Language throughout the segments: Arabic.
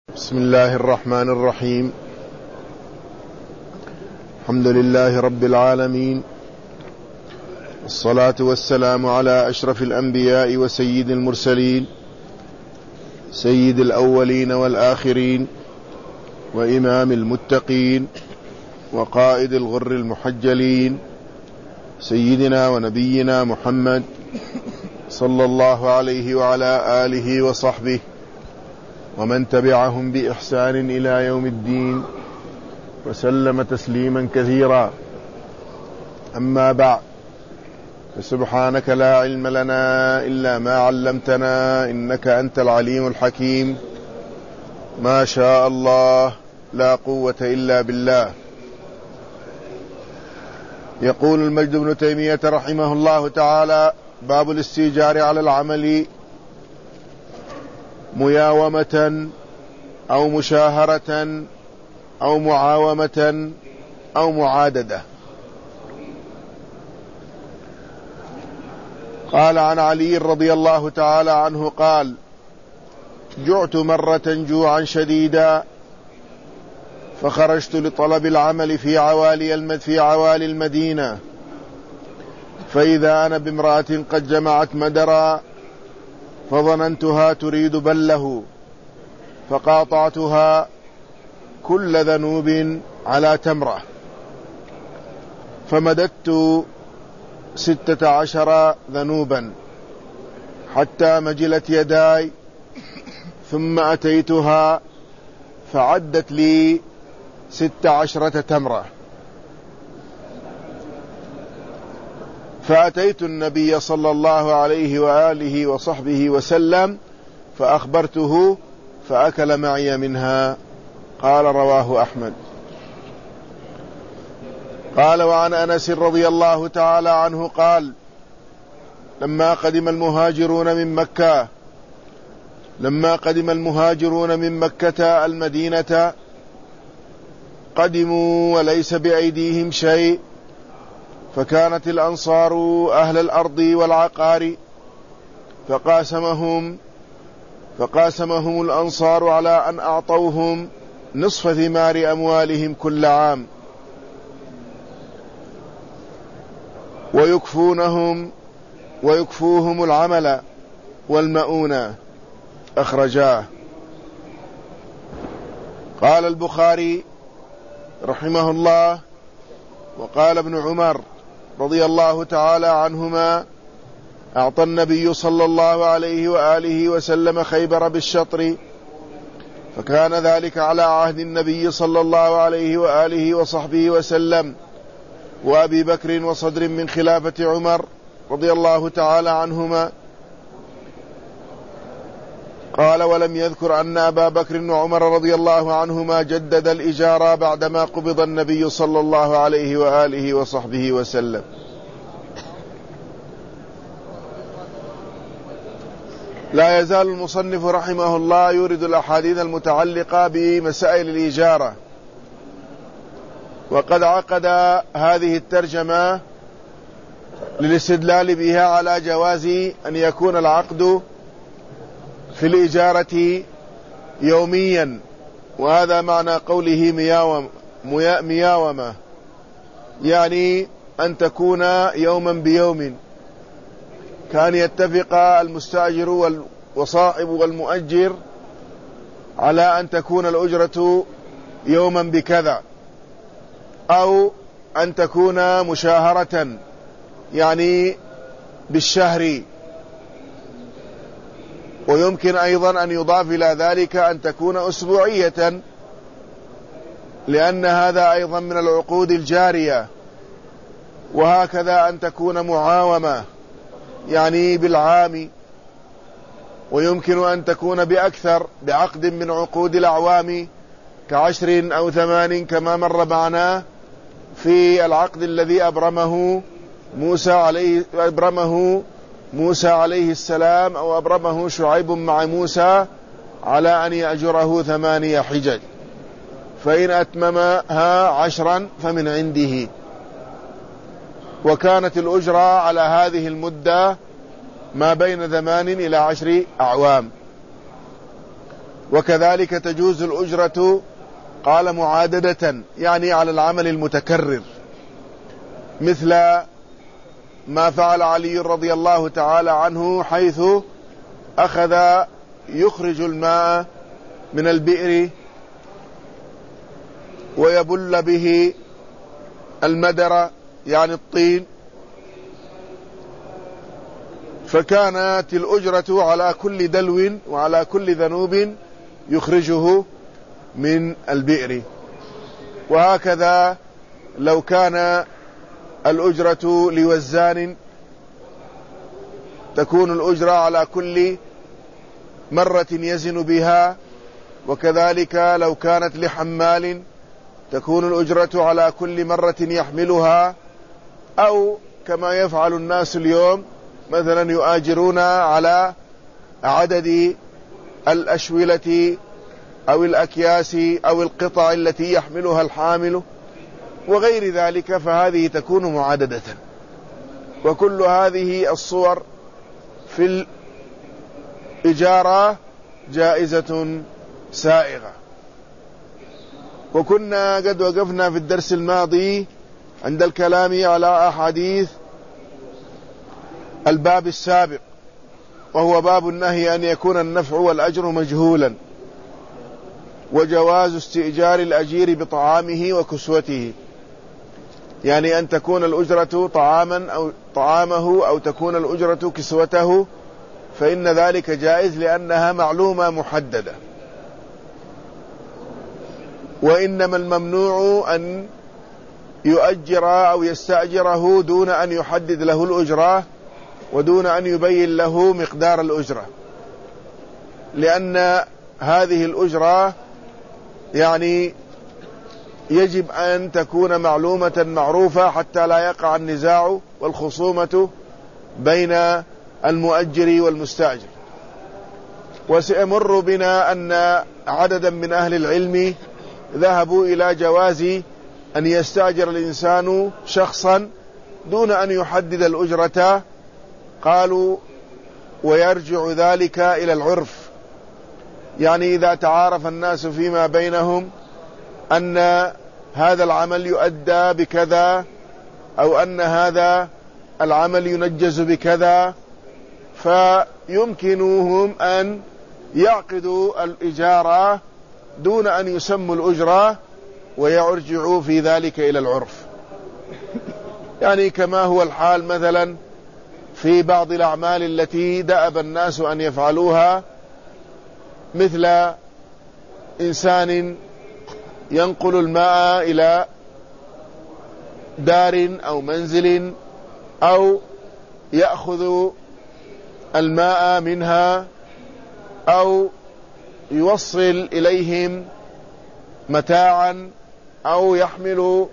بسم الله الرحمن الرحيم. الحمد لله رب العالمين، والصلاة والسلام على أشرف الأنبياء وسيد المرسلين، سيد الأولين والآخرين، وإمام المتقين، وقائد الغر المحجلين، سيدنا ونبينا محمد صلى الله عليه وعلى آله وصحبه ومن تبعهم بإحسان إلى يوم الدين، وسلم تسليما كثيرا. أما بعد، فسبحانك لا علم لنا إلا ما علمتنا، إنك أنت العليم الحكيم. ما شاء الله، لا قوة إلا بالله. يقول المجد بن تيمية رحمه الله تعالى: باب الاستئجار على العمل مياومة أو مشاهرة أو معاومة أو معاددة. قال عن علي رضي الله تعالى عنه قال: جعت مرة جوعا شديدا، فخرجت لطلب العمل في عوالي المدينة، فإذا أنا بامرأة قد جمعت مدرا، فظننتها تريد بله، فقاطعتها كل ذنوب على تمرة، فمددت 16 ذنوبا حتى مجلت يداي، ثم أتيتها فعدت لي 16 تمرة، فأتيت النبي صلى الله عليه وآله وصحبه وسلم فأخبرته، فأكل معي منها. قال: رواه أحمد. قال: وعن أنس رضي الله تعالى عنه قال: لما قدم المهاجرون من مكة المدينة، قدموا وليس بأيديهم شيء، فكانت الأنصار أهل الأرض والعقار، فقاسمهم الأنصار على أن أعطوهم نصف ثمار أموالهم كل عام، ويكفوهم العمل والمؤونة. أخرجاه. قال البخاري رحمه الله: وقال ابن عمر رضي الله تعالى عنهما: أعطى النبي صلى الله عليه وآله وسلم خيبر بالشطر، فكان ذلك على عهد النبي صلى الله عليه وآله وصحبه وسلم وأبي بكر وصدر من خلافة عمر رضي الله تعالى عنهما. قال: ولم يذكر أن أبا بكر وعمر رضي الله عنهما جدد الإجارة بعدما قبض النبي صلى الله عليه وآله وصحبه وسلم. لا يزال المصنف رحمه الله يورد الأحاديث المتعلقة بمسائل الإجارة، وقد عقد هذه الترجمة للاستدلال بها على جواز أن يكون العقد في الإجارة يوميا، وهذا معنى قوله مياومة، يعني أن تكون يوما بيوم، كان يتفق المستأجر وصاحب والمؤجر على أن تكون الأجرة يوما بكذا، أو أن تكون مشاهرة يعني بالشهر، ويمكن أيضا أن يضاف إلى ذلك أن تكون أسبوعية، لأن هذا أيضا من العقود الجارية، وهكذا أن تكون معاومة يعني بالعام، ويمكن أن تكون بأكثر بعقد من عقود الأعوام ك10 أو 8 كما مر معنا في العقد الذي أبرمه موسى عليه السلام، أو أبرمه شعيب مع موسى على أن يأجره 8 حجج، فإن أتممها 10 فمن عنده. وكانت الأجرة على هذه المدة ما بين 8 إلى 10 أعوام. وكذلك تجوز الأجرة قال معاددة، يعني على العمل المتكرر، مثل ما فعل علي رضي الله تعالى عنه، حيث أخذ يخرج الماء من البئر ويبل به المدر يعني الطين، فكانت الأجرة على كل دلو وعلى كل ذنوب يخرجه من البئر. وهكذا لو كان الأجرة لوزان تكون الأجرة على كل مرة يزن بها، وكذلك لو كانت لحمال تكون الأجرة على كل مرة يحملها، أو كما يفعل الناس اليوم مثلا يؤاجرون على عدد الأشولة أو الأكياس أو القطع التي يحملها الحامل وغير ذلك، فهذه تكون معاددة. وكل هذه الصور في الإجارة جائزة سائغة. وكنا قد وقفنا في الدرس الماضي عند الكلام على أحاديث الباب السابق، وهو باب النهي أن يكون النفع والأجر مجهولا، وجواز استئجار الأجير بطعامه وكسوته، يعني أن تكون الأجرة طعامه أو تكون الأجرة كسوته، فإن ذلك جائز لأنها معلومة محددة. وإنما الممنوع أن يؤجر أو يستأجره دون أن يحدد له الأجرة ودون أن يبين له مقدار الأجرة، لأن هذه الأجرة يعني يجب أن تكون معلومة معروفة حتى لا يقع النزاع والخصومة بين المؤجر والمستأجر. وسيمر بنا أن عددا من أهل العلم ذهبوا إلى جواز أن يستأجر الإنسان شخصا دون أن يحدد الأجرة، قالوا ويرجع ذلك إلى العرف، يعني إذا تعارف الناس فيما بينهم أن هذا العمل يؤدى بكذا أو أن هذا العمل ينجز بكذا، فيمكنهم أن يعقدوا الإجارة دون أن يسموا الأجرة ويرجعوا في ذلك إلى العرف. يعني كما هو الحال مثلا في بعض الأعمال التي دأب الناس أن يفعلوها، مثل إنسان ينقل الماء إلى دار أو منزل، أو يأخذ الماء منها، أو يوصل إليهم متاعا، أو يحمل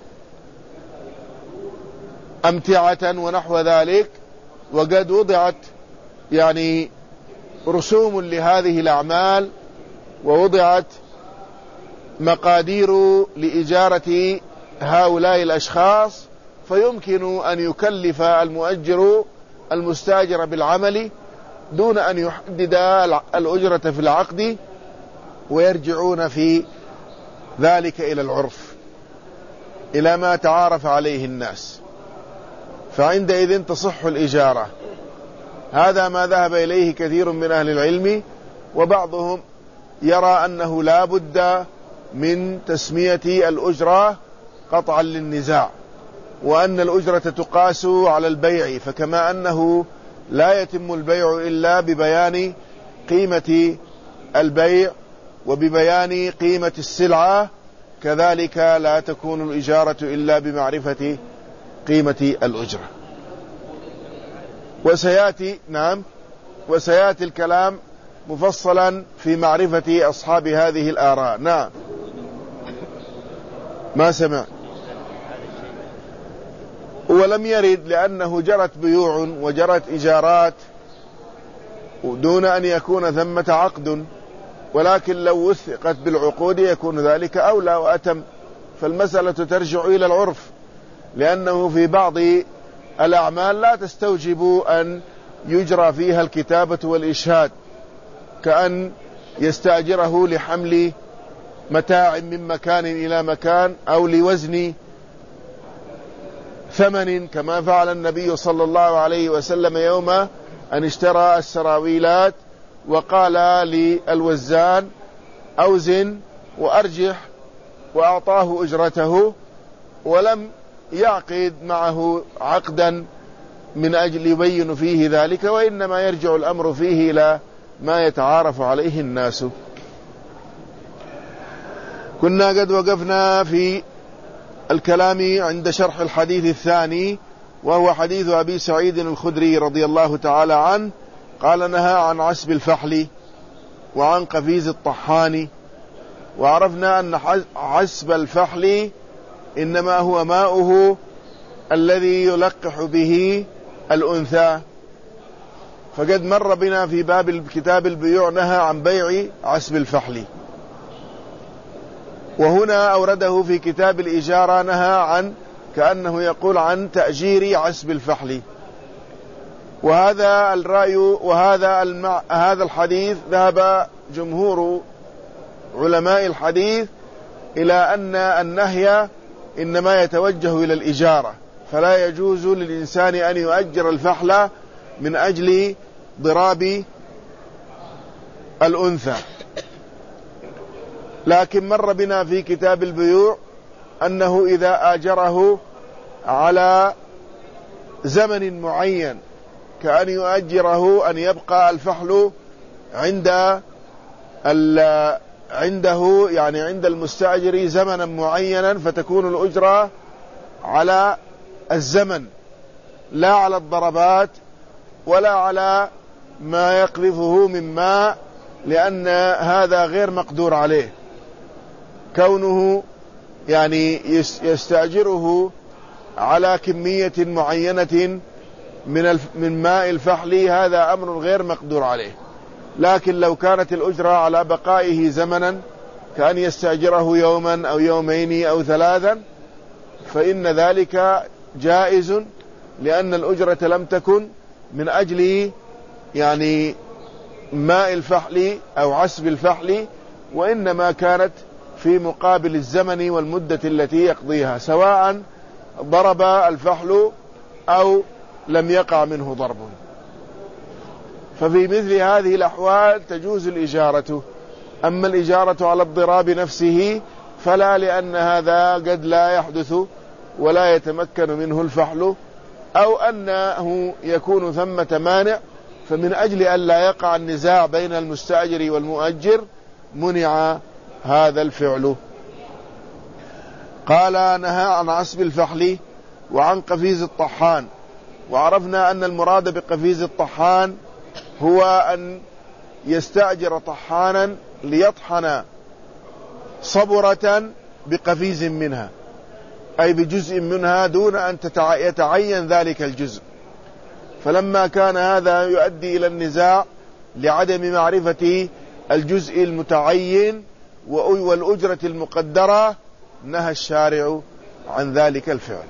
أمتعة ونحو ذلك. وقد وضعت يعني رسوم لهذه الأعمال، ووضعت مقادير لإجارة هؤلاء الأشخاص، فيمكن أن يكلف المؤجر المستاجر بالعمل دون أن يحدد الأجرة في العقد، ويرجعون في ذلك إلى العرف، إلى ما تعارف عليه الناس، فعندئذ تصح الإجارة. هذا ما ذهب إليه كثير من أهل العلم، وبعضهم يرى أنه لا بد من تسمية الأجرة قطعا للنزاع، وأن الأجرة تقاس على البيع، فكما أنه لا يتم البيع إلا ببيان قيمة البيع وببيان قيمة السلعة، كذلك لا تكون الإجارة إلا بمعرفة قيمة الأجرة. وسيأتي الكلام مفصلا في معرفة أصحاب هذه الآراء. نعم، ما سمع. ولم يرد، لأنه جرت بيوع وجرت إجارات دون أن يكون ثمة عقد، ولكن لو وثقت بالعقود يكون ذلك أولى وأتم. فالمسألة ترجع إلى العرف، لأنه في بعض الأعمال لا تستوجب أن يجرى فيها الكتابة والإشهاد، كأن يستأجره لحمل متاع من مكان إلى مكان أو لوزن ثمن، كما فعل النبي صلى الله عليه وسلم يوم أن اشترى السراويلات وقال للوزان أوزن وأرجح، وأعطاه أجرته ولم يعقد معه عقدا من أجل يبين فيه ذلك، وإنما يرجع الأمر فيه إلى ما يتعارف عليه الناس. كنا قد وقفنا في الكلام عند شرح الحديث الثاني، وهو حديث أبي سعيد الخدري رضي الله تعالى عنه، قال نهى عن عسب الفحل وعن قفيز الطحان. وعرفنا أن عسب الفحل إنما هو ماؤه الذي يلقح به الأنثى، فقد مر بنا في باب كتاب البيوع نهى عن بيع عسب الفحل، وهنا أورده في كتاب الإجارة نهى عن، كأنه يقول عن تأجير عسب الفحل. وهذا الرأي هذا الحديث ذهب جمهور علماء الحديث إلى أن النهي إنما يتوجه إلى الإجارة، فلا يجوز للإنسان أن يؤجر الفحل من أجل ضراب الأنثى. لكن مر بنا في كتاب البيوع أنه إذا آجره على زمن معين، كأن يؤجره أن يبقى الفحل عنده يعني عند المستأجر زمنا معينا، فتكون الأجرة على الزمن لا على الضربات ولا على ما يقذفه من ماء، لأن هذا غير مقدور عليه. كونه يعني يستأجره على كمية معينة من ماء الفحل هذا أمر غير مقدور عليه. لكن لو كانت الأجرة على بقائه زمنا، كأن يستأجره يوما أو يومين أو ثلاثا، فإن ذلك جائز، لأن الأجرة لم تكن من أجل يعني ماء الفحل أو عسب الفحل، وإنما كانت في مقابل الزمن والمدة التي يقضيها، سواء ضرب الفحل أو لم يقع منه ضرب. ففي مثل هذه الأحوال تجوز الإجارة. أما الإجارة على الضراب نفسه فلا، لأن هذا قد لا يحدث ولا يتمكن منه الفحل، أو أنه يكون ثمة مانع، فمن أجل أن لا يقع النزاع بين المستأجر والمؤجر منع هذا الفعل. قال نهى عن عسب الفحل وعن قفيز الطحان. وعرفنا أن المراد بقفيز الطحان هو أن يستأجر طحانا ليطحن صبرة بقفيز منها، أي بجزء منها دون أن يتعين ذلك الجزء. فلما كان هذا يؤدي إلى النزاع لعدم معرفة الجزء المتعين والأجرة المقدرة، نهى الشارع عن ذلك الفعل.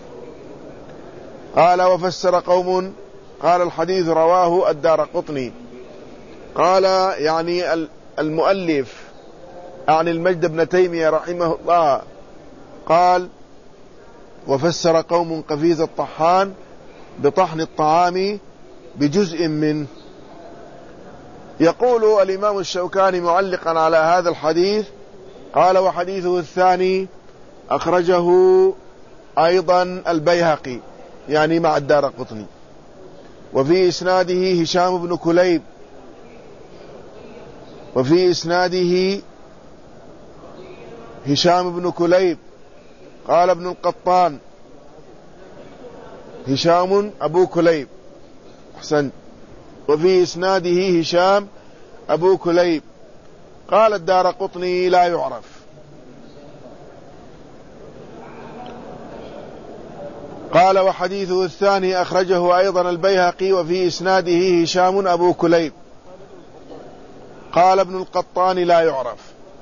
قال وفسر قوم، قال الحديث رواه الدارقطني. قال يعني المؤلف عن المجد بن تيمية رحمه الله، قال وفسر قوم قفيز الطحان بطحن الطعام بجزء منه. يقول الإمام الشوكاني معلقا على هذا الحديث، قال وحديثه الثاني أخرجه أيضا البيهقي، يعني مع الدارقطني، وفي إسناده هشام بن كليب، وفي إسناده هشام بن كليب. قال ابن القطان هشام أبو كليب، أحسن، وفي إسناده هشام أبو كليب. قال الدارقطني لا يعرف. قال وحديثه الثاني أخرجه أيضا البيهقي، وفي إسناده هشام أبو كليب. قال ابن القطان لا يعرف.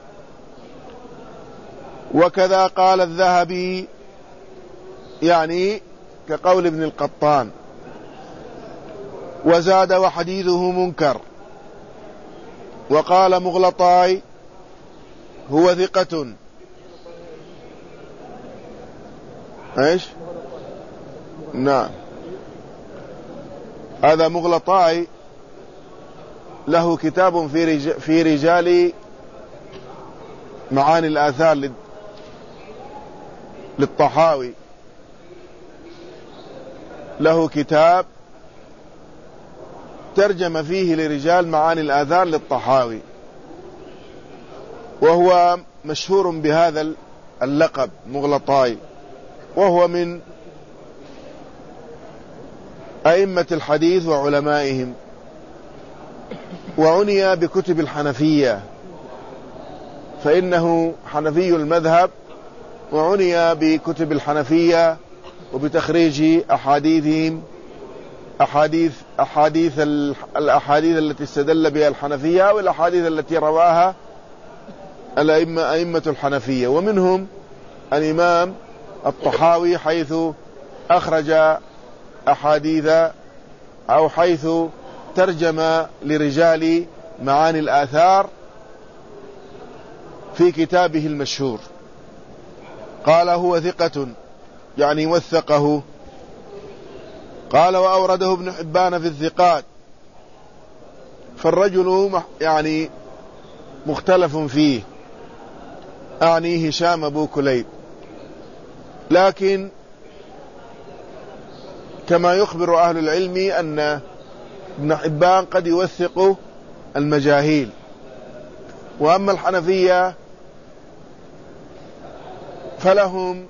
وكذا قال الذهبي، يعني كقول ابن القطان. وزاد وحديثه منكر. وقال مغلطاي هو ثقة. ايش؟ نعم، هذا مغلطاي له كتاب في رجال معاني الآثار للطحاوي، له كتاب ترجم فيه لرجال معاني الآثار للطحاوي، وهو مشهور بهذا اللقب مغلطاي، وهو من أئمة الحديث وعلمائهم، وعني بكتب الحنفية فإنه حنفي المذهب، وعني بكتب الحنفية وبتخريج أحاديثهم، الأحاديث التي استدل بها الحنفية والأحاديث التي رواها أئمة الحنفية، ومنهم الإمام الطحاوي حيث أخرج أحاديث أو حيث ترجم لرجال معاني الآثار في كتابه المشهور. قال هو ثقة يعني وثقه. قال وأورده ابن حبان في الثقات، فالرجل يعني مختلف فيه، أعني هشام أبو كليب، لكن كما يخبر أهل العلم أن ابن حبان قد يوثق المجاهيل. وأما الحنفية فلهم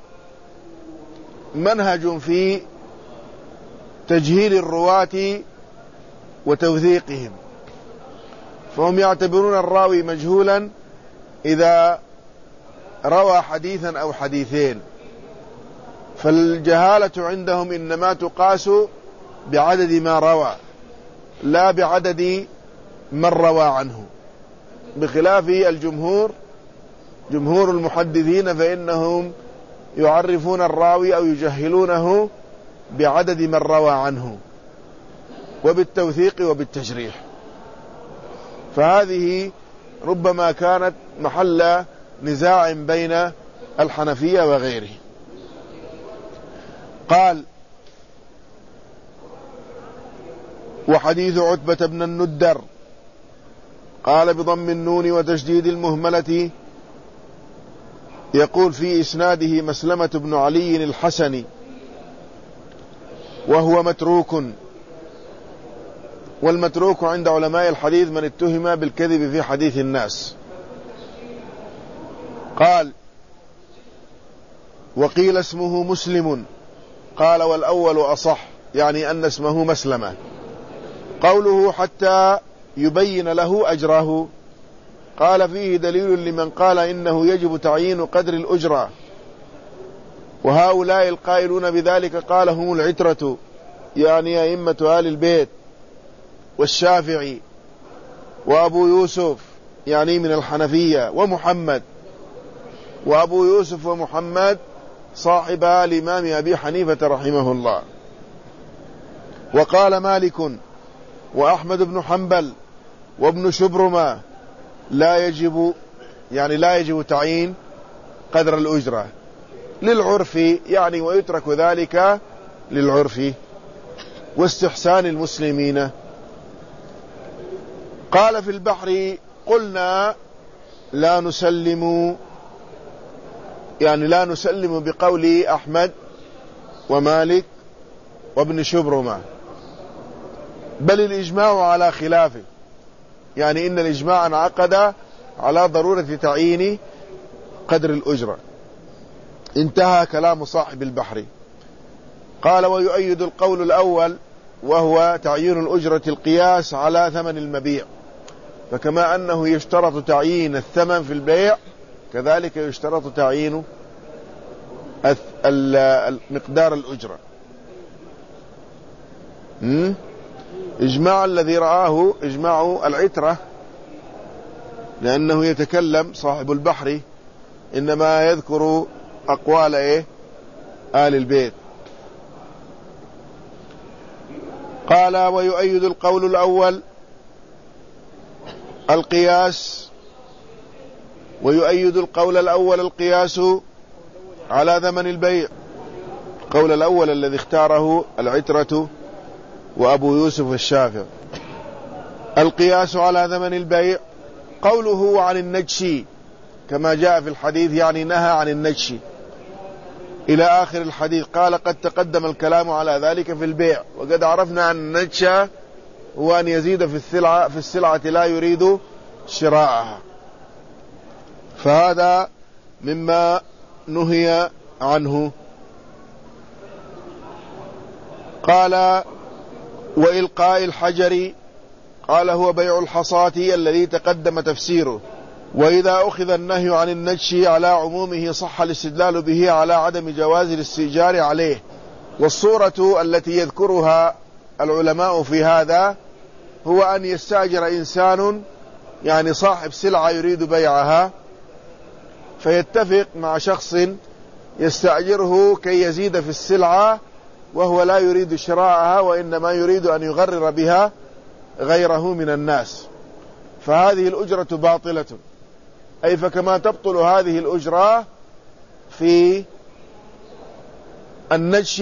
منهج في تجهيل الرواة وتوثيقهم، فهم يعتبرون الراوي مجهولا إذا روى حديثا أو حديثين، فالجهالة عندهم إنما تقاس بعدد ما روى لا بعدد من روى عنه، بخلاف الجمهور، جمهور المحدثين فإنهم يعرفون الراوي أو يجهلونه بعدد من روى عنه وبالتوثيق وبالتجريح، فهذه ربما كانت محل نزاع بين الحنفية وغيره. قال وحديث عتبة بن الندر قال بضم النون وتشديد المهملة، يقول في إسناده مسلمة بن علي الحسني وهو متروك، والمتروك عند علماء الحديث من اتهم بالكذب في حديث الناس. قال وقيل اسمه مسلم، قال والأول أصح، يعني أن اسمه مسلمة. قوله حتى يبين له أجره، قال فيه دليل لمن قال إنه يجب تعيين قدر الأجرة، وهؤلاء القائلون بذلك قال هم العترة، يعني أئمة آل البيت، والشافعي وأبو يوسف يعني من الحنفية، ومحمد، وأبو يوسف ومحمد صاحبا الإمام أبي حنيفة رحمه الله. وقال مالك وأحمد بن حنبل وابن شبرمة لا يجب تعيين قدر الأجرة للعرف، يعني ويترك ذلك للعرف واستحسان المسلمين. قال في البحر قلنا لا نسلم بقول أحمد ومالك وابن شبرمة، بل الإجماع على خلافه، يعني إن الإجماع انعقد على ضرورة تعيين قدر الأجرة. انتهى كلام صاحب البحر. قال ويؤيد القول الأول وهو تعيين الأجرة القياس على ثمن المبيع، فكما أنه يشترط تعيين الثمن في البيع كذلك يشترط تعيين مقدار الأجرة. إجماع الذي رآه إجماع العترة، لأنه يتكلم صاحب البحر إنما يذكر أقوال آل البيت. قال ويؤيد القول الأول القياس. ويؤيد القول الأول القياس على ثمن البيع، القول الأول الذي اختاره العترة وأبو يوسف الشافعي. القياس على ثمن البيع قوله عن النجش كما جاء في الحديث، يعني نهى عن النجش إلى آخر الحديث. قال قد تقدم الكلام على ذلك في البيع، وقد عرفنا أن النجش هو أن يزيد في السلعة لا يريد شراءها، فهذا مما نهي عنه. قال وإلقاء الحجر، قال هو بيع الحصاة الذي تقدم تفسيره. وإذا أخذ النهي عن النجش على عمومه صح الاستدلال به على عدم جواز الاستئجار عليه. والصورة التي يذكرها العلماء في هذا هو أن يستأجر إنسان، يعني صاحب سلعة يريد بيعها، فيتفق مع شخص يستأجره كي يزيد في السلعة وهو لا يريد شراءها، وإنما يريد أن يغرر بها غيره من الناس، فهذه الأجرة باطلة. أي فكما تبطل هذه الأجرة في النجش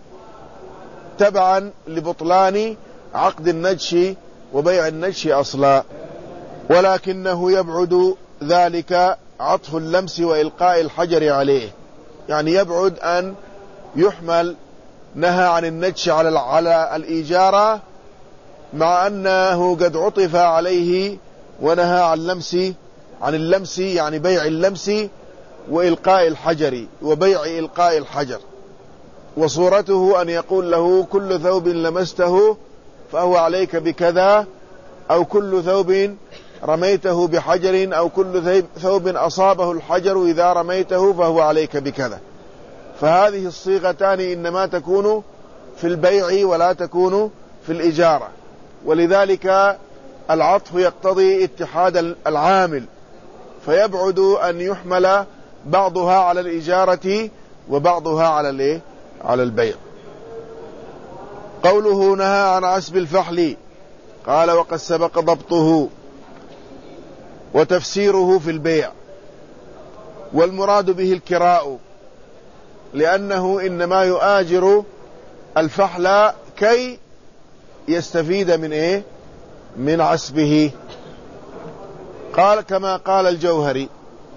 تبعا لبطلان عقد النجش وبيع النجش أصلا. ولكنه يبعد ذلك عطف اللمس وإلقاء الحجر عليه، يعني يبعد أن يحمل نهى عن النجش على الإيجارة، مع أنه قد عطف عليه ونهى عن اللمس يعني بيع اللمس وإلقاء الحجر وبيع إلقاء الحجر. وصورته أن يقول له كل ثوب لمسته فهو عليك بكذا، أو كل ثوب رميته بحجر، أو كل ثوب أصابه الحجر إذا رميته فهو عليك بكذا. فهذه الصيغتان إنما تكون في البيع ولا تكون في الإجارة، ولذلك العطف يقتضي اتحاد العامل، فيبعد أن يحمل بعضها على الإجارة وبعضها على البيع. قوله نهى عن عسب الفحل، قال وقد سبق ضبطه وتفسيره في البيع. والمراد به الكراء، لأنه إنما يؤاجر الفحل كي يستفيد من عسبه. قال كما قال الجوهري.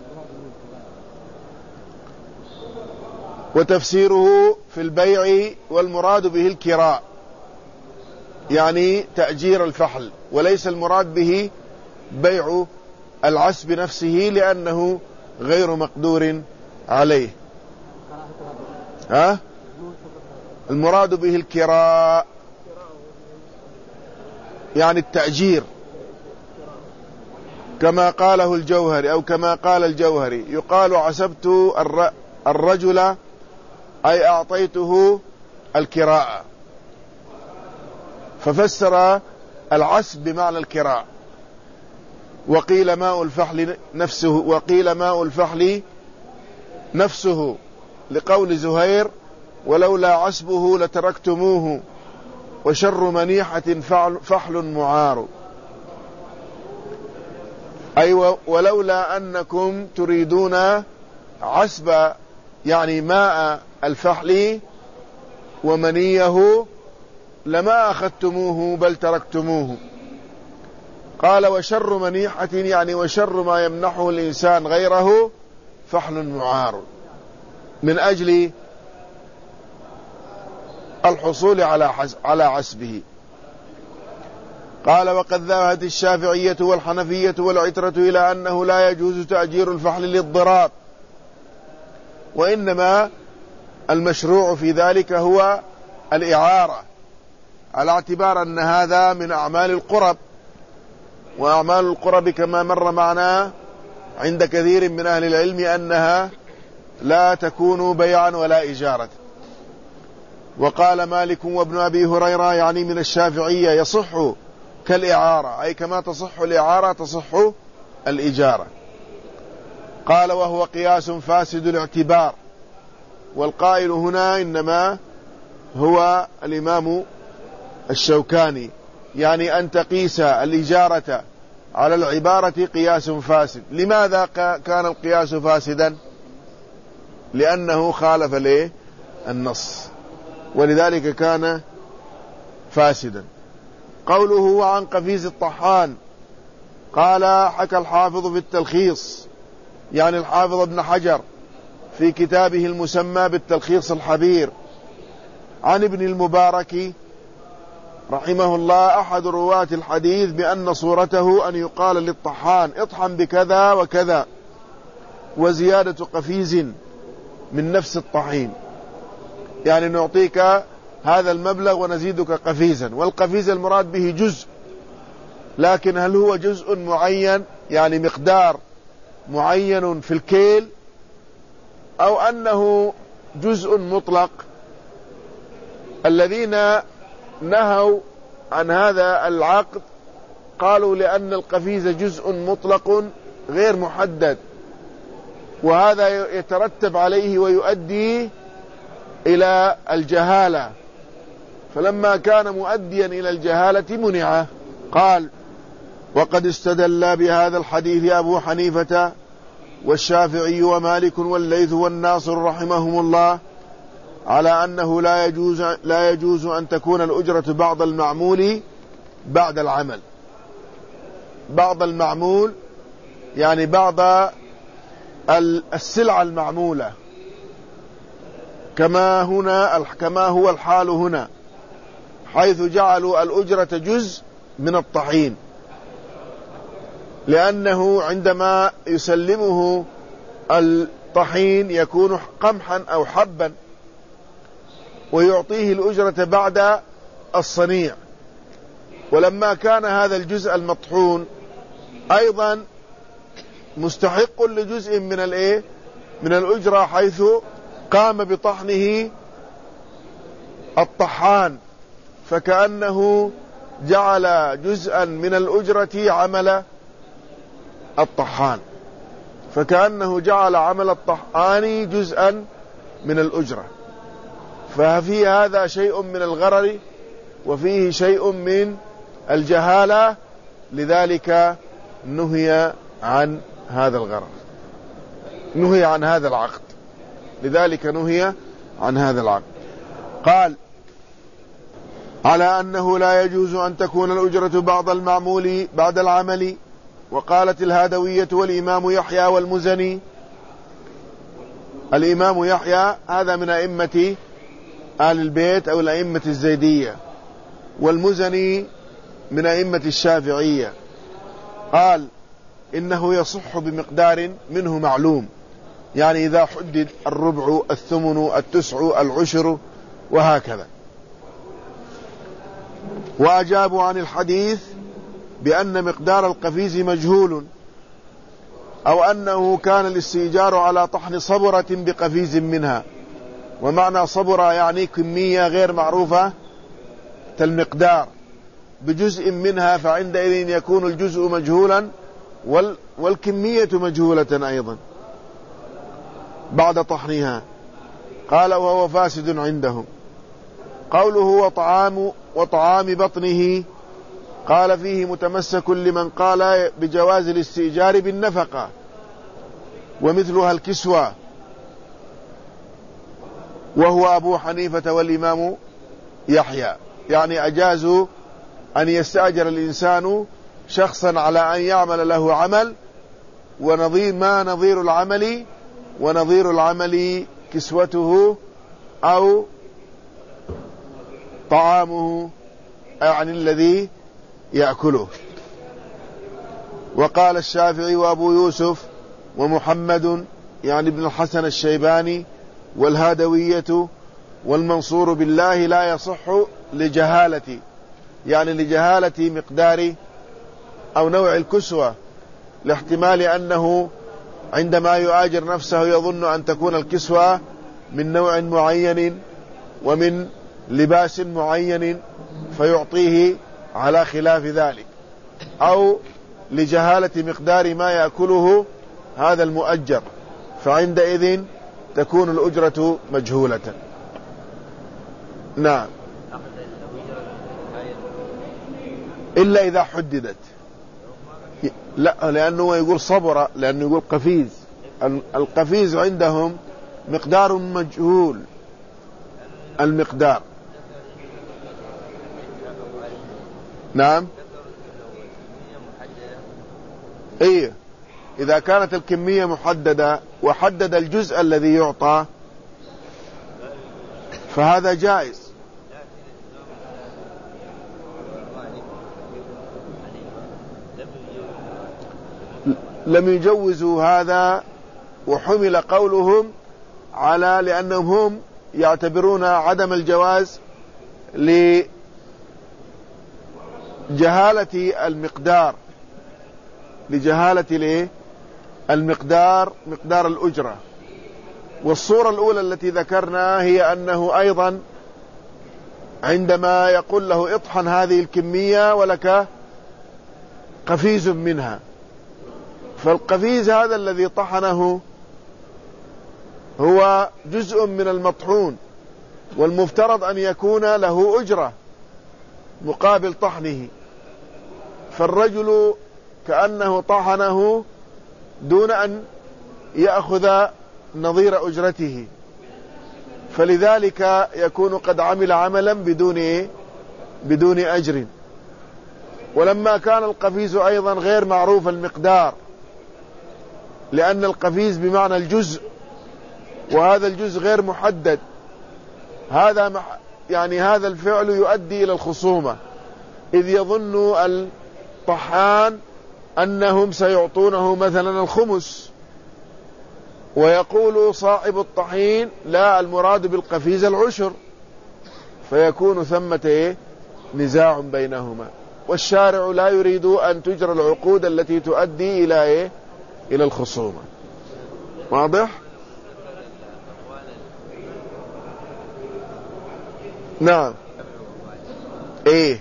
وتفسيره في البيع والمراد به الكراء، يعني تأجير الفحل، وليس المراد به بيع العسب نفسه لأنه غير مقدور عليه. المراد به الكراء يعني التأجير، كما قاله الجوهري أو كما قال الجوهري. يقال عسبت الرجل أي أعطيته الكراء، ففسر العسب بمعنى الكراء. وقيل ماء الفحل نفسه لقول زهير ولولا عسبه لتركتموه وشر منيحة فحل معار. أي ولولا أنكم تريدون عسب يعني ماء الفحل ومنيه لما أخذتموه بل تركتموه. قال وشر منيحة يعني وشر ما يمنحه الإنسان غيره فحل معار، من أجل الحصول على عسبه. قال وقد ذهبت الشافعية والحنفية والعترة إلى أنه لا يجوز تأجير الفحل للضراب، وإنما المشروع في ذلك هو الإعارة، على اعتبار أن هذا من أعمال القرب، وأعمال القرب كما مر معنا عند كثير من أهل العلم أنها لا تكون بيعا ولا إجارة. وقال مالك وابن أبي هريرة يعني من الشافعية يصح كالإعارة، أي كما تصح الإعارة تصح الإجارة. قال وهو قياس فاسد الاعتبار، والقائل هنا إنما هو الإمام الشوكاني، يعني أن تقيس الإجارة على العبارة قياس فاسد. لماذا كان القياس فاسدا؟ لأنه خالف ليه النص، ولذلك كان فاسدا. قوله عن قفيز الطحان، قال حكى الحافظ في التلخيص، يعني الحافظ ابن حجر في كتابه المسمى بالتلخيص الحبير، عن ابن المبارك رحمه الله أحد رواة الحديث بأن صورته أن يقال للطحان اطحن بكذا وكذا، وزيادة قفيز من نفس الطحين، يعني نعطيك هذا المبلغ ونزيدك قفيزا. والقفيز المراد به جزء، لكن هل هو جزء معين يعني مقدار معين في الكيل، أو أنه جزء مطلق؟ الذين نهوا عن هذا العقد قالوا لأن القفيز جزء مطلق غير محدد، وهذا يترتب عليه ويؤدي إلى الجهالة، فلما كان مؤديا إلى الجهالة منعه. قال وقد استدل بهذا الحديث أبو حنيفة والشافعي ومالك والليث والناصر رحمهم الله على أنه لا يجوز أن تكون الأجرة بعض المعمول بعد العمل. بعض المعمول يعني بعض السلعة المعمولة، كما هو الحال هنا، حيث جعلوا الأجرة جزء من الطحين، لأنه عندما يسلمه الطحين يكون قمحا أو حبا، ويعطيه الأجرة بعد الصنيع. ولما كان هذا الجزء المطحون أيضا مستحق لجزء من الأجرة، حيث قام بطحنه الطحان، فكأنه جعل جزءا من الأجرة عمل الطحان، فكأنه جعل عمل الطحان جزءا من الأجرة. ففي هذا شيء من الغرر وفيه شيء من الجهالة، لذلك نهي عن هذا الغرر، نهي عن هذا العقد، لذلك نهي عن هذا العقد. قال على أنه لا يجوز أن تكون الأجرة بعض المعمول بعد العمل. وقالت الهادوية والإمام يحيى والمزني. الإمام يحيى هذا من أئمة آل البيت أو الأئمة الزيدية، والمزني من أئمة الشافعية. قال إنه يصح بمقدار منه معلوم، يعني إذا حدد الربع الثمن التسع العشر وهكذا. وأجابوا عن الحديث بأن مقدار القفيز مجهول، أو أنه كان الاستئجار على طحن صبرة بقفيز منها. ومعنى صبرة يعني كمية غير معروفة المقدار بجزء منها، فعندئذ يكون الجزء مجهولا والكمية مجهولة أيضا بعد طحنها. قال وهو فاسد عندهم. قوله وطعام بطنه، قال فيه متمسك لمن قال بجواز الاستئجار بالنفقة ومثلها الكسوة، وهو أبو حنيفة والإمام يحيى، يعني أجازوا أن يستأجر الإنسان شخصا على أن يعمل له عمل، ونظير العمل كسوته أو طعامه، يعني الذي يأكله. وقال الشافعي وأبو يوسف ومحمد يعني ابن الحسن الشيباني والهادوية والمنصور بالله لا يصح لجهالة، يعني لجهالة مقدار أو نوع الكسوة، لاحتمال أنه عندما يؤاجر نفسه يظن أن تكون الكسوة من نوع معين ومن لباس معين فيعطيه على خلاف ذلك، أو لجهالة مقدار ما يأكله هذا المؤجر، فعندئذ تكون الأجرة مجهولة. نعم، إلا إذا حددت، لا، لأنه يقول صبر، لأنه يقول قفيز. القفيز عندهم مقدار مجهول المقدار. نعم، ايه، إذا كانت الكمية محددة وحدد الجزء الذي يعطى فهذا جائز. لم يجوزوا هذا، وحمل قولهم على لأنهم هم يعتبرون عدم الجواز لجهالة المقدار، لجهالة المقدار، مقدار الأجرة. والصورة الأولى التي ذكرنا هي أنه أيضا عندما يقول له اطحن هذه الكمية ولك قفيز منها، فالقفيز هذا الذي طحنه هو جزء من المطحون، والمفترض أن يكون له أجرة مقابل طحنه، فالرجل كأنه طحنه دون أن يأخذ نظير أجرته، فلذلك يكون قد عمل عملا بدون أجر. ولما كان القفيز أيضا غير معروف المقدار، لأن القفيز بمعنى الجزء، وهذا الجزء غير محدد، هذا يعني هذا الفعل يؤدي إلى الخصومة، إذ يظن الطحان أنهم سيعطونه مثلا الخمس، ويقول صاحب الطحين لا، المراد بالقفيز العشر، فيكون ثمة نزاع بينهما. والشارع لا يريد أن تجرى العقود التي تؤدي إلى الخصومة. واضح؟ نعم. ايه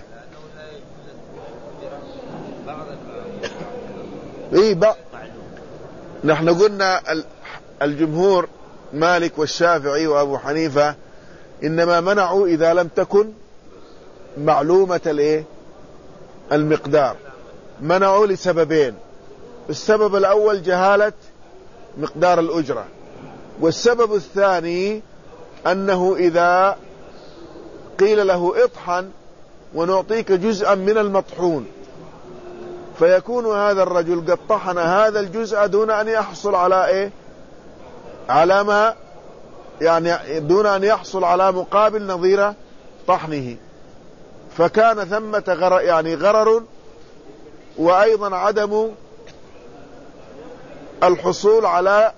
نحن قلنا الجمهور مالك والشافعي وابو حنيفة انما منعوا اذا لم تكن معلومة المقدار. منعوا لسببين: السبب الاول جهالة مقدار الاجرة، والسبب الثاني انه اذا قيل له اطحن ونعطيك جزءا من المطحون، فيكون هذا الرجل قد طحن هذا الجزء دون أن يحصل على على ما يعني دون أن يحصل على مقابل نظير طحنه، فكان ثمة غرر، وأيضا عدم الحصول على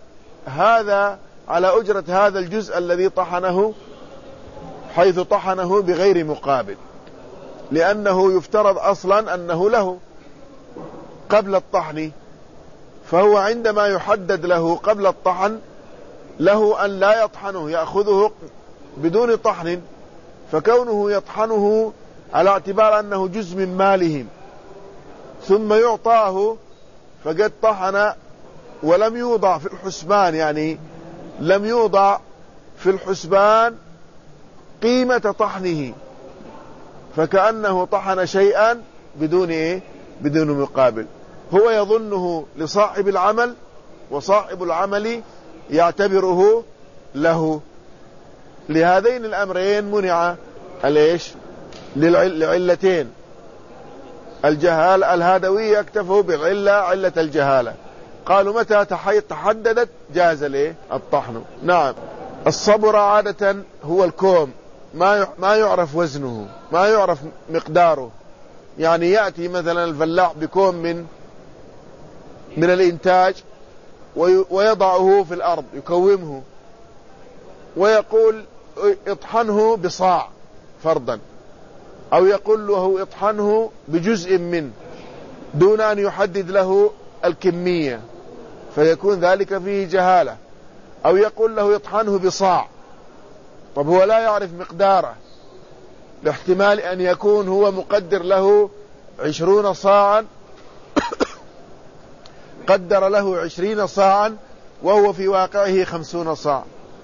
أجرة هذا الجزء الذي طحنه، حيث طحنه بغير مقابل، لأنه يفترض أصلا أنه له قبل الطحن، فهو عندما يحدد له قبل الطحن له أن لا يطحنه، يأخذه بدون طحن، فكونه يطحنه على اعتبار أنه جزء من مالهم ثم يعطاه فقد طحن ولم يوضع في الحسبان، يعني لم يوضع في الحسبان قيمة طحنه، فكأنه طحن شيئا بدون مقابل، هو يظنه لصاحب العمل وصاحب العمل يعتبره له. لهذين الأمرين منع لعلتين: الجهالة. الهادوية اكتفوا بالعلة، علة الجهالة، قالوا متى تحددت جاز الطحن. نعم. الصبر عادة هو الكوم، ما يعرف وزنه، ما يعرف مقداره، يعني يأتي مثلا الفلاح بكوم من الإنتاج ويضعه في الأرض يكومه ويقول اطحنه بصاع فرضا، أو يقول له اطحنه بجزء منه دون أن يحدد له الكمية، فيكون ذلك فيه جهالة. أو يقول له اطحنه بصاع، طب هو لا يعرف مقداره، لاحتمال أن يكون هو مقدر له 20 صاعا قدر له 20 صاعا وهو في واقعه 50 صاع،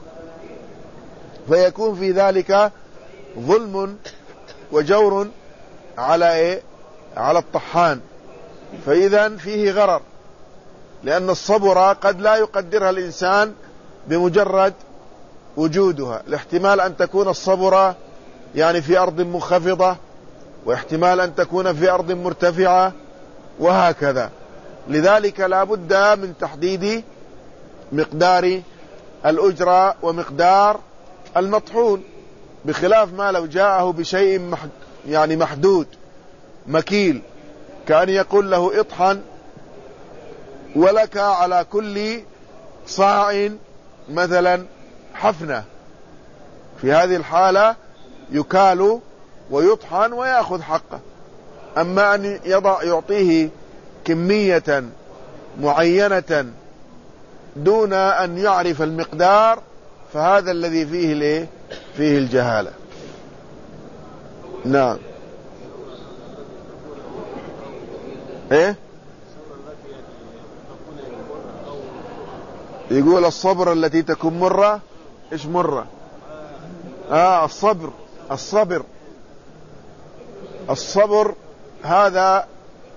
فيكون في ذلك ظلم وجور على الطحان، فإذا فيه غرر، لأن الصبرة قد لا يقدرها الإنسان بمجرد وجودها. الاحتمال أن تكون الصبرة يعني في أرض منخفضة، واحتمال أن تكون في أرض مرتفعة، وهكذا. لذلك لا بد من تحديد مقدار الأجرة ومقدار المطحون، بخلاف ما لو جاءه بشيء يعني محدود مكيل، كأن يقول له اطحن ولك على كل صاع مثلا حفنة، في هذه الحالة يكال ويطحن ويأخذ حقه. أما أن يعطيه كمية معينة دون أن يعرف المقدار، فهذا الذي فيه الجهالة. نعم. ايه يقول الصبر التي تكون مرة. ايش مرة؟ الصبر هذا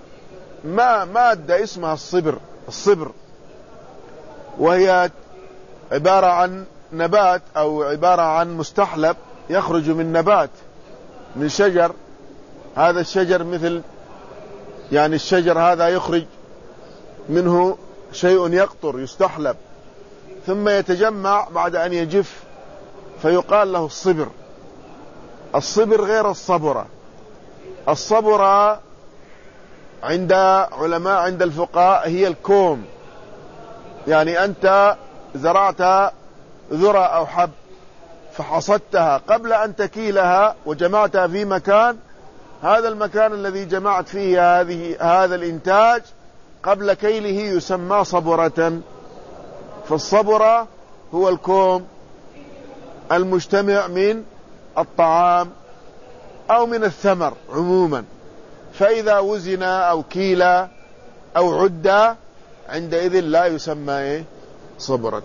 مادة اسمها الصبر، وهي عبارة عن نبات أو عبارة عن مستحلب يخرج من نبات، من شجر. هذا الشجر مثل يعني الشجر هذا يخرج منه شيء يقطر يستحلب، ثم يتجمع بعد أن يجف فيقال له الصبر غير الصبرة. الصبرة عند الفقهاء هي الكوم، يعني أنت زرعت ذرة أو حب فحصدتها قبل أن تكيلها وجمعتها في مكان، هذا المكان الذي جمعت فيه هذا الإنتاج قبل كيله يسمى صبرة. فالصبرة هو الكوم المجتمع من الطعام أو من الثمر عموما، فإذا وزن أو كيل أو عد عندئذ لا يسمى صبرة.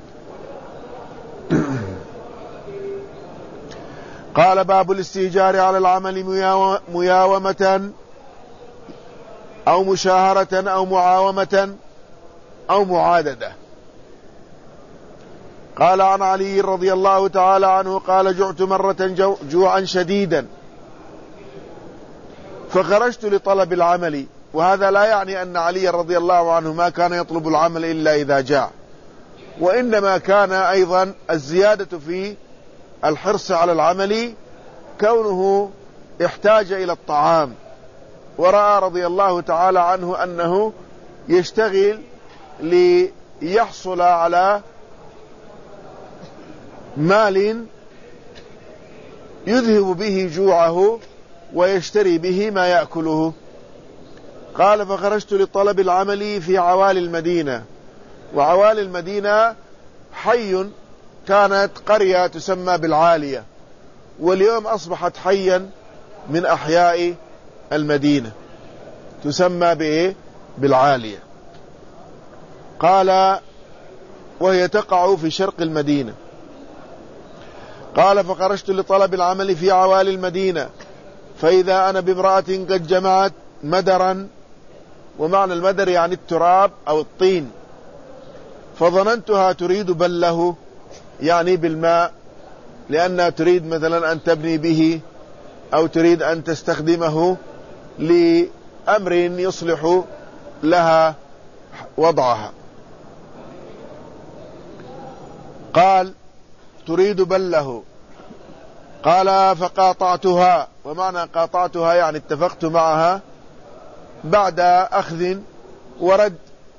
قال: باب الاستئجار على العمل مياومة أو مشاهرة أو معاومة أو معاددة. قال: عن علي رضي الله تعالى عنه قال: جعت مرة جوعا شديدا فخرجت لطلب العمل. وهذا لا يعني أن علي رضي الله عنه ما كان يطلب العمل إلا إذا جاع، وإنما كان أيضا الزيادة في الحرص على العمل كونه احتاج إلى الطعام، ورأى رضي الله تعالى عنه أنه يشتغل ليحصل على مال يذهب به جوعه ويشتري به ما يأكله. قال: فخرجت لطلب العمل في عوالي المدينة. وعوالي المدينة حي كانت قرية تسمى بالعالية، واليوم أصبحت حيا من أحياء المدينة تسمى بالعالية. قال: وهي تقع في شرق المدينة. قال: فخرجت لطلب العمل في عوالي المدينة فإذا أنا بامرأة قد جمعت مدرا، ومعنى المدر يعني التراب أو الطين، فظننتها تريد بله يعني بالماء، لأنها تريد مثلا أن تبني به أو تريد أن تستخدمه لأمر يصلح لها وضعها. قال: تريد بله. قال: فقاطعتها. ومعنى قاطعتها يعني اتفقت معها بعد أخذ ورد.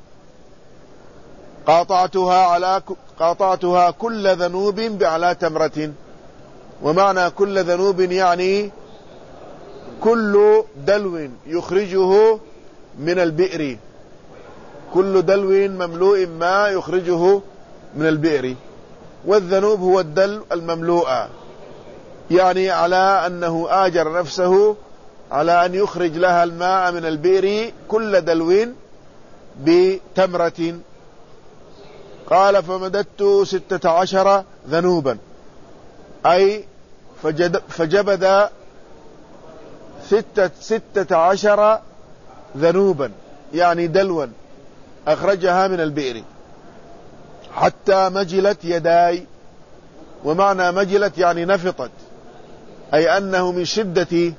قاطعتها كل ذنوب بعلى تمرة. ومعنى كل ذنوب يعني كل دلو يخرجه من البئر، كل دلو مملوء ما يخرجه من البئر، والذنوب هو الدلو المملوء، يعني على أنه آجر نفسه على أن يخرج لها الماء من البئر كل دلو بتمرة. قال: فمددت 16 ذنوبا، أي فجبد 16 ذنوبا يعني دلوا أخرجها من البئر حتى مجلت يداي. ومعنى مجلت يعني نفطت، أي أنه من شدة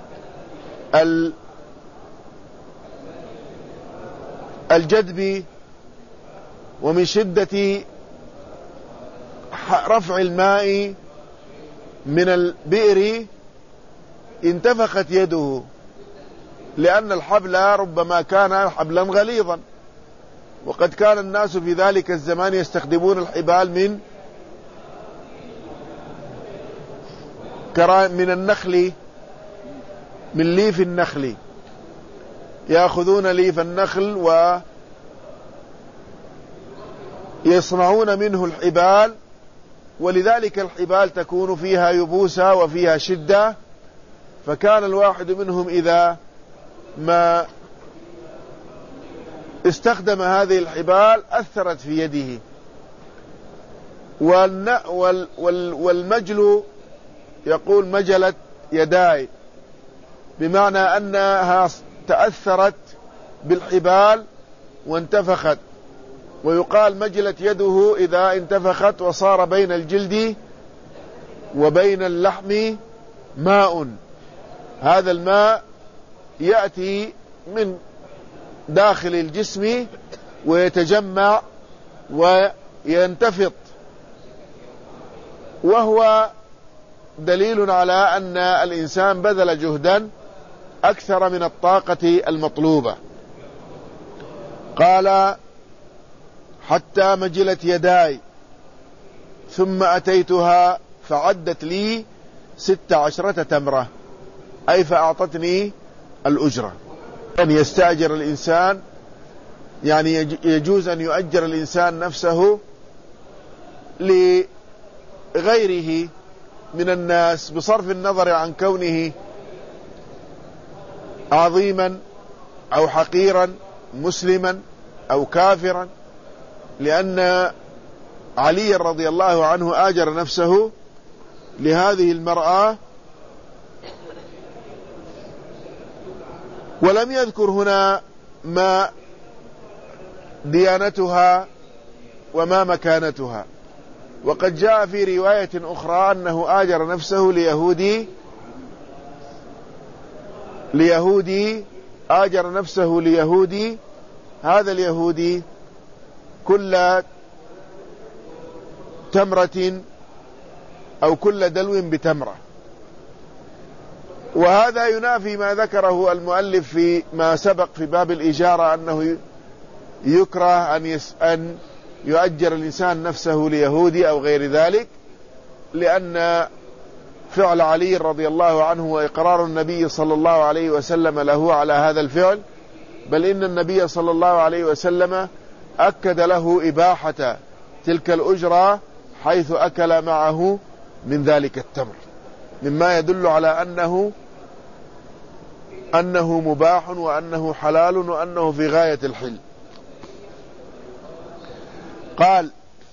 الجدب ومن شدة رفع الماء من البئر انتفخت يده، لأن الحبل ربما كان حبلا غليظا، وقد كان الناس في ذلك الزمان يستخدمون الحبال من النخل، من ليف النخل، يأخذون ليف النخل ويصنعون منه الحبال، ولذلك الحبال تكون فيها يبوسة وفيها شدة، فكان الواحد منهم إذا ما استخدم هذه الحبال أثرت في يده. والمجل يقول مجلت يداي، بمعنى أنها تأثرت بالحبال وانتفخت. ويقال مجلت يده إذا انتفخت وصار بين الجلد وبين اللحم ماء، هذا الماء يأتي من داخل الجسم ويتجمع وينتفض، وهو دليل على أن الإنسان بذل جهدا أكثر من الطاقة المطلوبة. قال حتى مجلت يداي ثم أتيتها فعدت لي 16 تمرة، أي فأعطتني الأجرة. أن يستأجر الإنسان، يعني يجوز أن يؤجر الإنسان نفسه لغيره من الناس بصرف النظر عن كونه عظيما أو حقيرا، مسلما أو كافرا، لأن علي رضي الله عنه آجر نفسه لهذه المرأة، ولم يذكر هنا ما ديانتها وما مكانتها. وقد جاء في رواية أخرى أنه آجر نفسه ليهودي آجر نفسه ليهودي، هذا اليهودي كل تمرة أو كل دلو بتمرة. وهذا ينافي ما ذكره المؤلف في ما سبق في باب الإجارة، أنه يكره أن يؤجر الإنسان نفسه ليهودي أو غير ذلك، لأن فعل علي رضي الله عنه وإقرار النبي صلى الله عليه وسلم له على هذا الفعل، بل إن النبي صلى الله عليه وسلم أكد له إباحة تلك الأجرة حيث أكل معه من ذلك التمر، مما يدل على أنه مباح وأنه حلال وأنه في غاية الحل. قال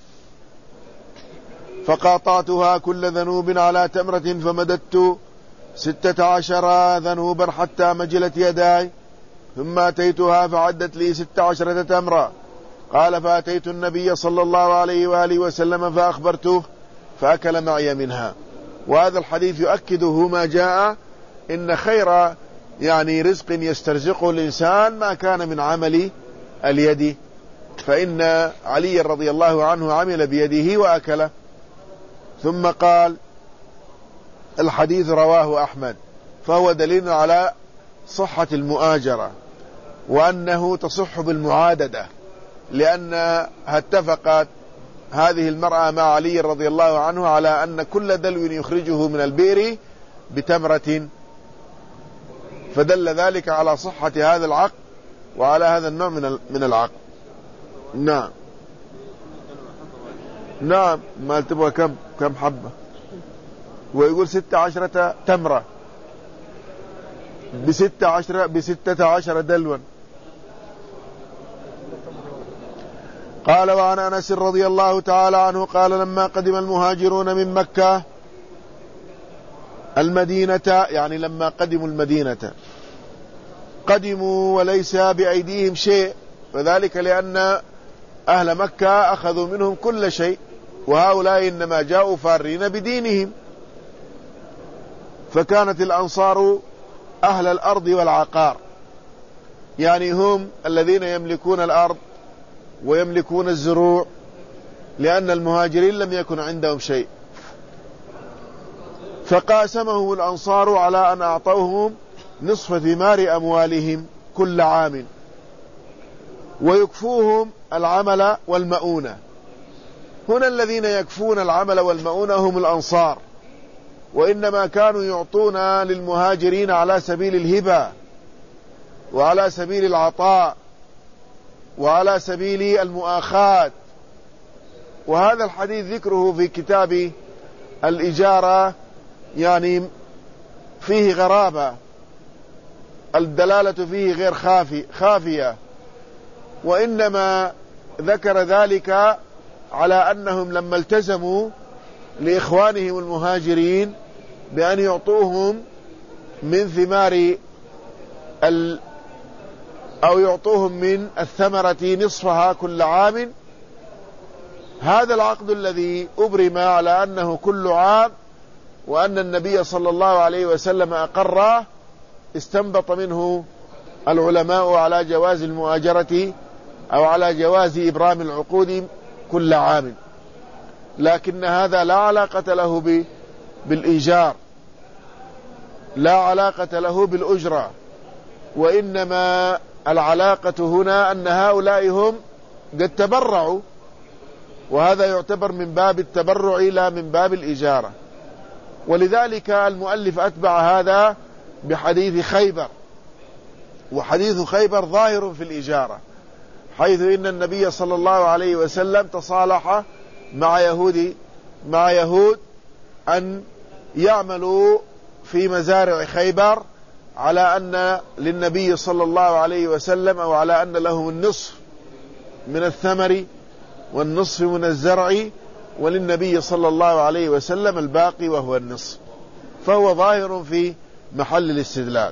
فقاطعتها كل ذنوب على تمرة فمددت 16 ذنوبا حتى مجلت يداي، ثم أتيتها فعدت لي 16 تمرة. قال فأتيت النبي صلى الله عليه وآله وسلم فأخبرته فأكل معي منها. وهذا الحديث يؤكده ما جاء إن خير يعني رزق يسترزقه الإنسان ما كان من عمل اليد، فإن علي رضي الله عنه عمل بيده وأكله. ثم قال الحديث رواه أحمد، فهو دليل على صحة المؤاجرة وأنه تصح بالمعاددة، لأنها اتفقت هذه المرأة مع علي رضي الله عنه على أن كل دلو يخرجه من البئر بتمرة، فدل ذلك على صحة هذا العقد وعلى هذا النوع من العقد. نعم نعم، ما تبغى كم حبة، ويقول 16 تمرة ب16 دلوا. قال وعن أنس رضي الله تعالى عنه قال لما قدم المهاجرون من مكة المدينة، يعني لما قدموا المدينة قدموا وليس بأيديهم شيء، وذلك لأن أهل مكة أخذوا منهم كل شيء، وهؤلاء إنما جاءوا فارين بدينهم. فكانت الأنصار أهل الأرض والعقار، يعني هم الذين يملكون الأرض ويملكون الزروع، لأن المهاجرين لم يكن عندهم شيء. فقاسمهم الأنصار على أن أعطوهم نصف ثمار أموالهم كل عام، ويكفوهم العمل والمؤونة. هنا الذين يكفون العمل والمؤونة هم الأنصار، وإنما كانوا يعطون للمهاجرين على سبيل الهبة وعلى سبيل العطاء وعلى سبيل المؤاخاة. وهذا الحديث ذكره في كتاب الإجارة يعني فيه غرابة، الدلالة فيه غير خافية، وإنما ذكر ذلك على أنهم لما التزموا لإخوانهم المهاجرين بأن يعطوهم من ثمار أو يعطوهم من الثمرة نصفها كل عام، هذا العقد الذي أبرم على أنه كل عام وأن النبي صلى الله عليه وسلم أقره، استنبط منه العلماء على جواز المؤاجرة أو على جواز إبرام العقود كل عام، لكن هذا لا علاقة له بالإيجار، لا علاقة له بالأجرة، وإنما العلاقة هنا أن هؤلاء هم قد تبرعوا، وهذا يعتبر من باب التبرع لا من باب الإجارة. ولذلك المؤلف أتبع هذا بحديث خيبر، وحديث خيبر ظاهر في الإجارة، حيث إن النبي صلى الله عليه وسلم تصالح مع يهود أن يعملوا في مزارع خيبر على أن للنبي صلى الله عليه وسلم أو على أن لهم النصف من الثمر والنصف من الزرع، وللنبي صلى الله عليه وسلم الباقي وهو النصف، فهو ظاهر في محل الاستدلال.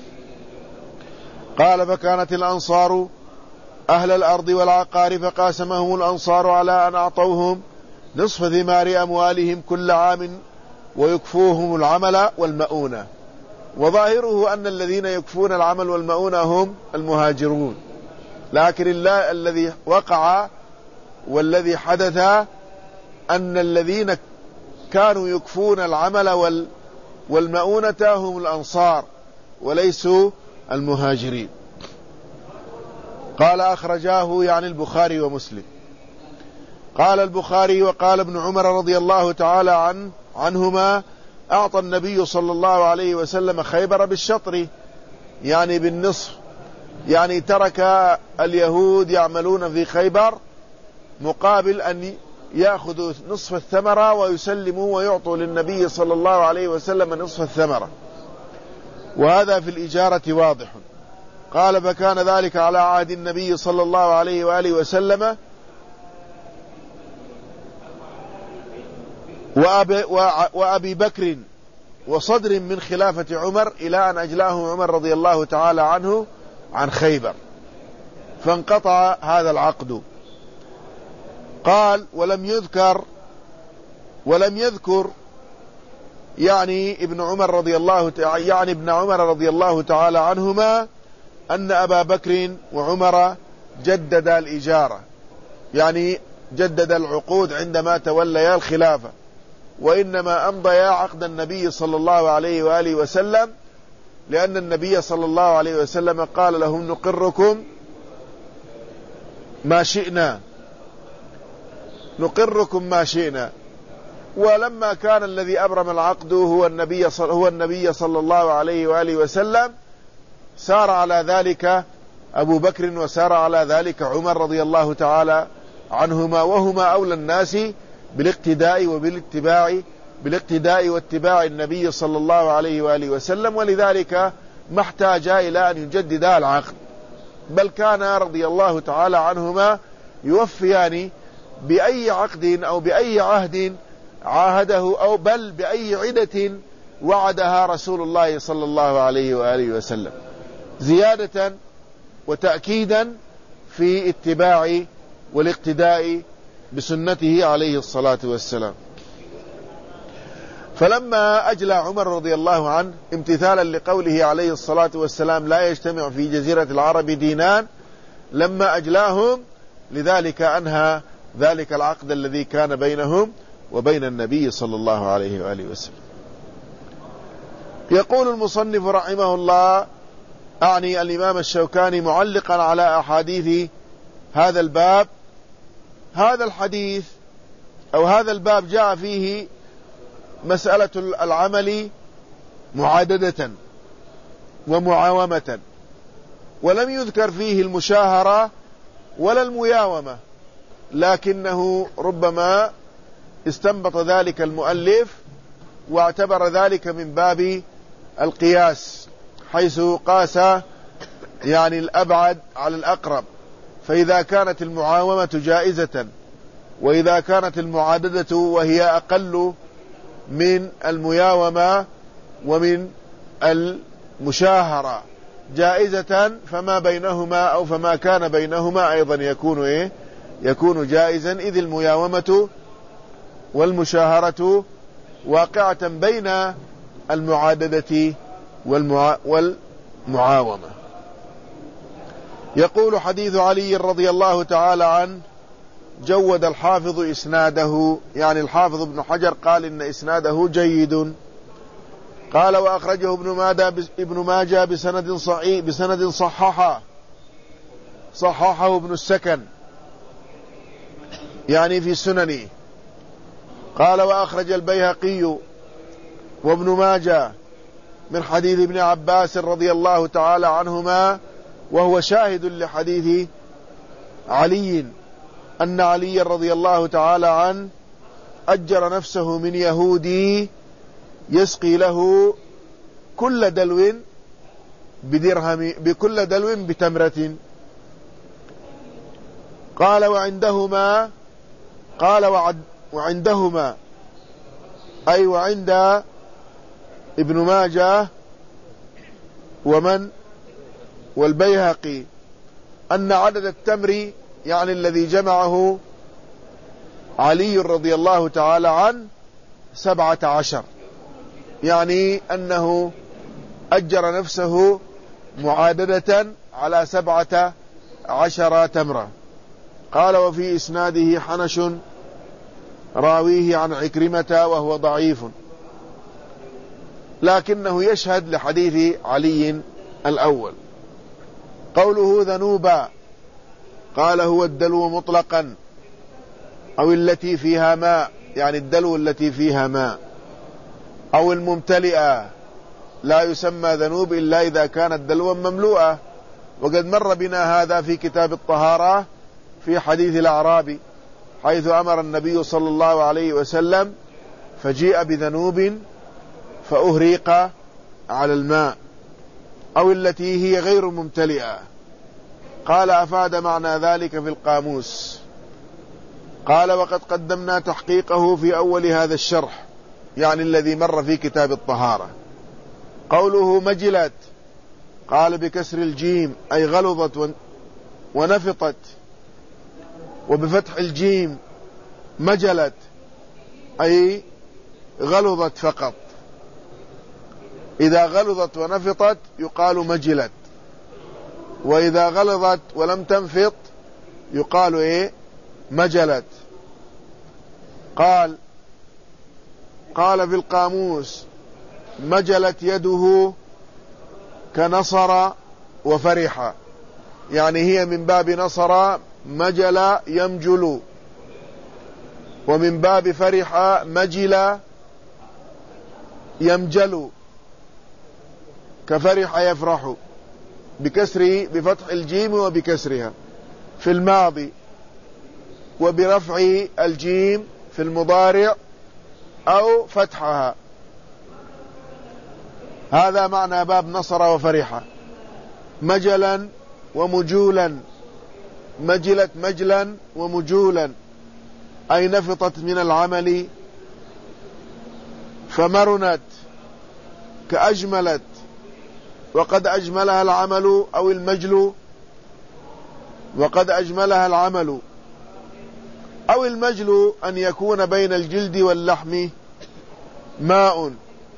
قال: فكانت الأنصار أهل الأرض والعقار، فقاسمهم الأنصار على أن أعطوهم نصف ثمار أموالهم كل عام ويكفوهم العمل والمؤونة. وظاهره أن الذين يكفون العمل والمؤونة هم المهاجرون، لكن الذي وقع والذي حدث أن الذين كانوا يكفون العمل والمؤونة هم الأنصار وليسوا المهاجرين. قال: أخرجاه يعني البخاري ومسلم. قال البخاري: وقال ابن عمر رضي الله تعالى عنهما: أعطى النبي صلى الله عليه وسلم خيبر بالشطر، يعني بالنصف، يعني ترك اليهود يعملون في خيبر مقابل أن يأخذوا نصف الثمرة ويسلموا ويعطوا للنبي صلى الله عليه وسلم نصف الثمرة، وهذا في الإجارة واضح. قال: فكان ذلك على عهد النبي صلى الله عليه وآله وسلم وأبي بكر وصدر من خلافة عمر، إلى أن أجلاه عمر رضي الله تعالى عنه عن خيبر، فانقطع هذا العقد. قال: ولم يذكر يعني ابن عمر رضي الله تعالى عنهما أن أبا بكر وعمر جدد الإجارة، يعني جدد العقود عندما توليا الخلافة، وإنما أمضيا عقد النبي صلى الله عليه وآله وسلم، لأن النبي صلى الله عليه وسلم قال لهم: نقركم ما شئنا. ولما كان الذي أبرم العقد هو النبي صلى الله عليه وآله وسلم، سار على ذلك أبو بكر وسار على ذلك عمر رضي الله تعالى عنهما، وهما أولى الناس بالاقتداء واتباع النبي صلى الله عليه وآله وسلم، ولذلك ما احتاج إلى أن يجددا العقد، بل كان رضي الله تعالى عنهما يوفيان بأي عقد أو بأي عهد عاهده، أو بل بأي عدة وعدها رسول الله صلى الله عليه وآله وسلم. زيادة وتأكيدا في اتباع والاقتداء بسنته عليه الصلاة والسلام. فلما أجلى عمر رضي الله عنه امتثالا لقوله عليه الصلاة والسلام لا يجتمع في جزيرة العرب دينان، لما أجلاهم لذلك أنهى ذلك العقد الذي كان بينهم وبين النبي صلى الله عليه وآله وسلم. يقول المصنف رحمه الله، أعني الإمام الشوكاني معلقا على أحاديث هذا الباب: هذا الحديث أو هذا الباب جاء فيه مسألة العمل معاددة ومعاومة، ولم يذكر فيه المشاهرة ولا المياومة، لكنه ربما استنبط ذلك المؤلف واعتبر ذلك من باب القياس، حيث قاس يعني الأبعد على الأقرب. فإذا كانت المعاومة جائزة، وإذا كانت المعاددة وهي أقل من المياومة ومن المشاهرة جائزة، فما بينهما أو فما كان بينهما أيضا يكون جائزا، إذ المياومة والمشاهرة واقعة بين المعاددة والمعاومة. يقول: حديث علي رضي الله تعالى عنه جود الحافظ إسناده، يعني الحافظ ابن حجر قال إن إسناده جيد. قال: وأخرجه ابن ماجه بسند صحيح، بسند صححه ابن السكن يعني في سننه. قال: وأخرج البيهقي وابن ماجه من حديث ابن عباس رضي الله تعالى عنهما، وهو شاهد لحديث علي، أن علي رضي الله تعالى عنه أجر نفسه من يهودي يسقي له كل دلو بدرهم، بكل دلو بتمرة. قال: وعندهما أي وعند ابن ماجه والبيهقي أن عدد التمر، يعني الذي جمعه علي رضي الله تعالى عنه 17، يعني أنه أجر نفسه معاددة على 17 تمرة. قال: وفي إسناده حنش راويه عن عكرمة وهو ضعيف، لكنه يشهد لحديث علي الأول. قوله ذنوبا، قال: هو الدلو مطلقا أو التي فيها ماء، يعني الدلو التي فيها ماء، أو الممتلئة، لا يسمى ذنوب إلا إذا كانت دلوا مملوءة. وقد مر بنا هذا في كتاب الطهارة في حديث الأعرابي، حيث أمر النبي صلى الله عليه وسلم فجيء بذنوب فأهريق على الماء، أو التي هي غير ممتلئة. قال: أفاد معنى ذلك في القاموس. قال: وقد قدمنا تحقيقه في أول هذا الشرح، يعني الذي مر في كتاب الطهارة. قوله مجلت، قال: بكسر الجيم أي غلظت ونفطت، وبفتح الجيم مجلت أي غلظت فقط. إذا غلظت ونفطت يقال مجلت، وإذا غلظت ولم تنفط يقال مجلت. قال في القاموس: مجلت يده كنصر وفرح، يعني هي من باب نصر مجل يمجل، ومن باب فرح مجل يمجل، كفرح يفرح، بفتح الجيم وبكسرها في الماضي، وبرفع الجيم في المضارع أو فتحها. هذا معنى باب نصر وفرح. مجلا ومجولا، مجلت مجلا ومجولا، أي نفطت من العمل. فمرنت كأجملت، وقد أجملها العمل أو المجل، وقد أجملها العمل أو المجل أن يكون بين الجلد واللحم ماء،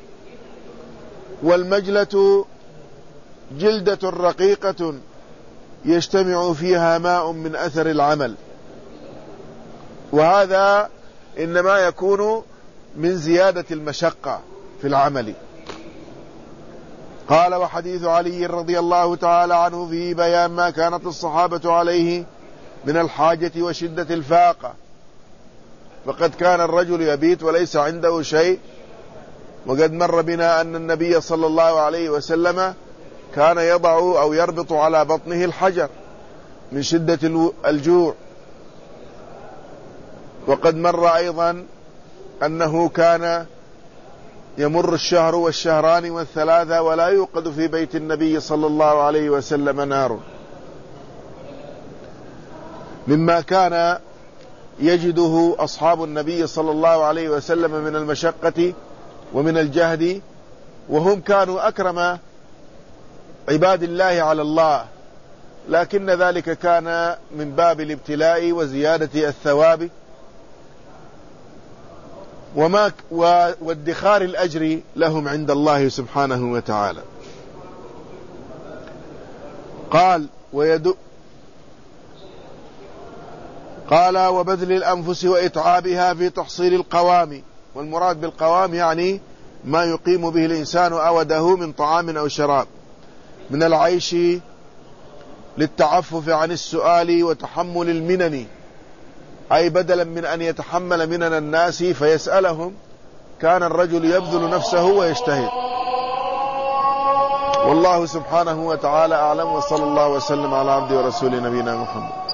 والمجلة جلدة رقيقة يجتمع فيها ماء من أثر العمل، وهذا إنما يكون من زيادة المشقة في العمل. قال: وحديث علي رضي الله تعالى عنه في بيان ما كانت الصحابة عليه من الحاجة وشدة الفاقة، فقد كان الرجل يبيت وليس عنده شيء، وقد مر بنا أن النبي صلى الله عليه وسلم كان يضع أو يربط على بطنه الحجر من شدة الجوع، وقد مر أيضا أنه كان يمر الشهر والشهران والثلاثة ولا يوقد في بيت النبي صلى الله عليه وسلم نار، مما كان يجده أصحاب النبي صلى الله عليه وسلم من المشقة ومن الجهد، وهم كانوا أكرم عباد الله على الله، لكن ذلك كان من باب الابتلاء وزيادة الثواب وادخار الأجر لهم عند الله سبحانه وتعالى. قال: وبذل الأنفس وإتعابها في تحصيل القوام، والمراد بالقوام يعني ما يقيم به الإنسان أوده من طعام أو شراب، من العيش للتعفف عن السؤال وتحمل المنن، أي بدلا من أن يتحمل منن الناس فيسألهم كان الرجل يبذل نفسه ويجتهد. والله سبحانه وتعالى أعلم، وصلى الله وسلم على عبده ورسوله نبينا محمد.